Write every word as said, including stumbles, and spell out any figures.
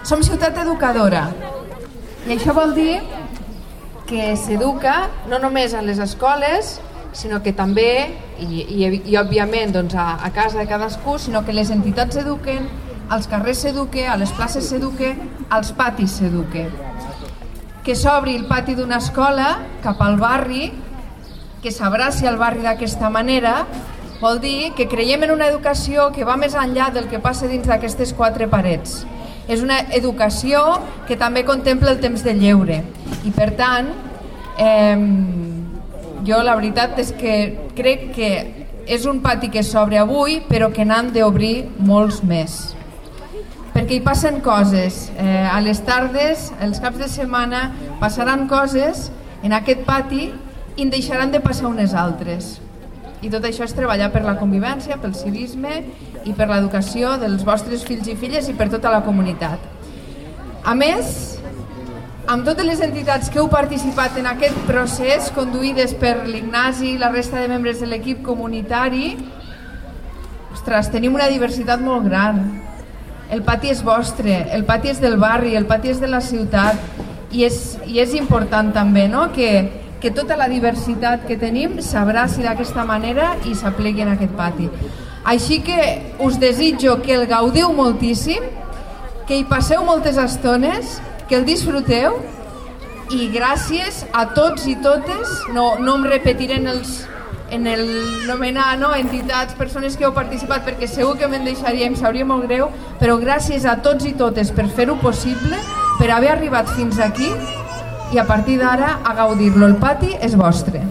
Som ciutat educadora i això vol dir que s'educa no només a les escoles, sinó que també, i, i, i òbviament doncs, a, a casa de cadascú, sinó que les entitats s'eduquen, als carrers s'eduque, a les places s'eduque, als patis s'eduque. Que s'obri el pati d'una escola cap al barri, que s'abraci al barri d'aquesta manera, vol dir que creiem en una educació que va més enllà del que passa dins d'aquestes quatre parets. És una educació que també contempla el temps de lleure i per tant eh, jo la veritat és que crec que és un pati que s'obre avui però que n'han d'obrir molts més perquè hi passen coses eh, a les tardes, els caps de setmana passaran coses en aquest pati i en deixaran de passar unes altres. I tot això és treballar per la convivència, pel civisme i per l'educació dels vostres fills i filles i per tota la comunitat. A més, amb totes les entitats que heu participat en aquest procés, conduïdes per l'Ignasi i la resta de membres de l'equip comunitari, ostres, tenim una diversitat molt gran. El pati és vostre, el pati és del barri, el pati és de la ciutat i és, i és important també, no?, que que tota la diversitat que tenim s'abraci d'aquesta manera i s'aplegui en aquest pati. Així que us desitjo que el gaudiu moltíssim, que hi passeu moltes estones, que el disfruteu i gràcies a tots i totes, no, no em repetiré en, els, en el nomenar no, entitats, persones que heu participat perquè segur que me'n deixaria, em sabria molt greu, però gràcies a tots i totes per fer-ho possible, per haver arribat fins aquí i a partir d'ara a gaudir-lo. El pati és vostre.